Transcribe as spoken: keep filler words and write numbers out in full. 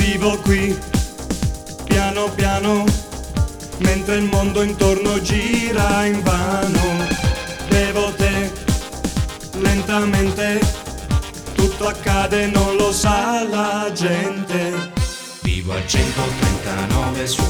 Vivo qui, piano piano, mentre il mondo intorno gira invano. Bevo te, lentamente, tutto accade, non lo sa la gente. Vivo al centotrentanove su